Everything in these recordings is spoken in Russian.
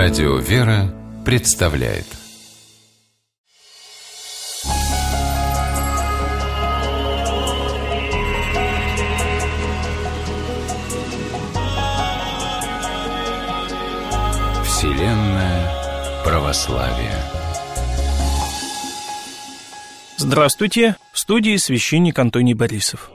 Радио «Вера» представляет Вселенная православия. Здравствуйте! В студии священник Антоний Борисов.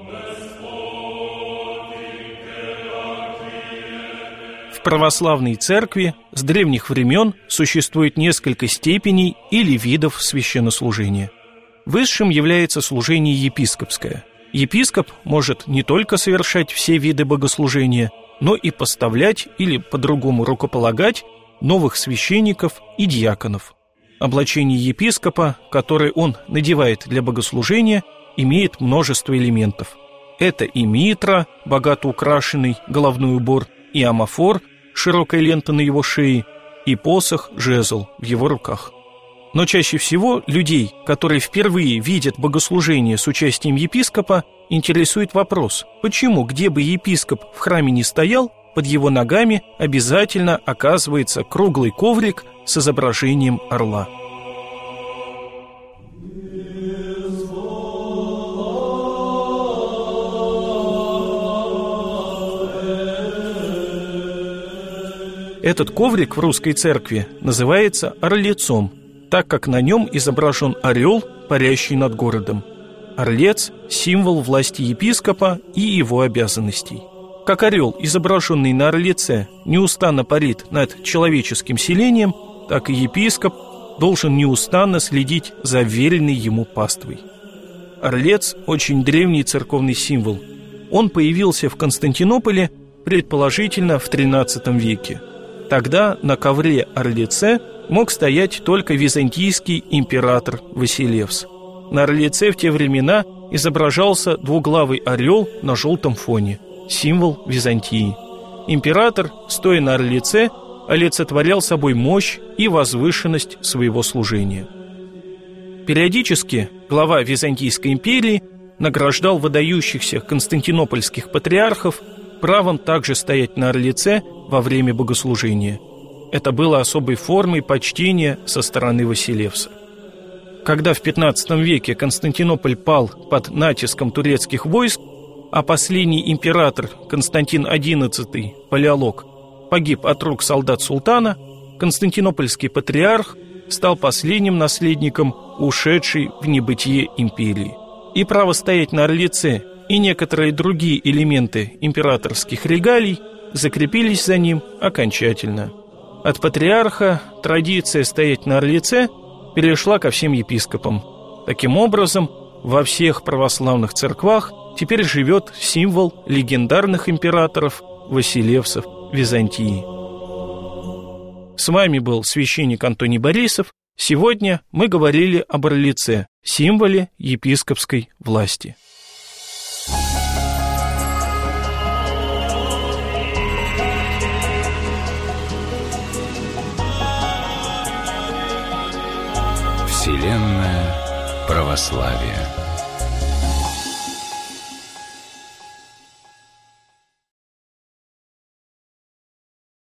В православной церкви с древних времен существует несколько степеней или видов священнослужения. Высшим является служение епископское. Епископ может не только совершать все виды богослужения, но и поставлять или по-другому рукополагать новых священников и диаконов. Облачение епископа, которое он надевает для богослужения, имеет множество элементов. Это и митра, богато украшенный головной убор, и амафор, широкая лента на его шее, и посох, жезл в его руках. Но чаще всего людей, которые впервые видят богослужение с участием епископа, интересует вопрос, почему, где бы епископ в храме ни стоял, под его ногами обязательно оказывается круглый коврик с изображением орла. Этот коврик в русской церкви называется орлецом, так как на нем изображен орел, парящий над городом. Орлец – символ власти епископа и его обязанностей. Как орел, изображенный на орлеце, неустанно парит над человеческим селением, так и епископ должен неустанно следить за веренной ему паствой. Орлец – очень древний церковный символ. Он появился в Константинополе, предположительно, в XIII веке. Тогда на ковре-орлеце мог стоять только византийский император Василевс. На орлеце в те времена изображался двуглавый орел на желтом фоне, символ Византии. Император, стоя на орлеце, олицетворял собой мощь и возвышенность своего служения. Периодически глава Византийской империи награждал выдающихся константинопольских патриархов правом также стоять на орлеце во время богослужения. Это было особой формой почтения со стороны Василевса. Когда в XV веке Константинополь пал под натиском турецких войск, а последний император Константин XI, Палеолог, погиб от рук солдат султана, константинопольский патриарх стал последним наследником ушедшей в небытие империи. И право стоять на орлеце и некоторые другие элементы императорских регалий закрепились за ним окончательно. От патриарха традиция стоять на орлеце перешла ко всем епископам. Таким образом, во всех православных церквах теперь живет символ легендарных императоров Василевсов Византии. С вами был священник Антоний Борисов. Сегодня мы говорили об орлеце, символе епископской власти. Вселенная православия.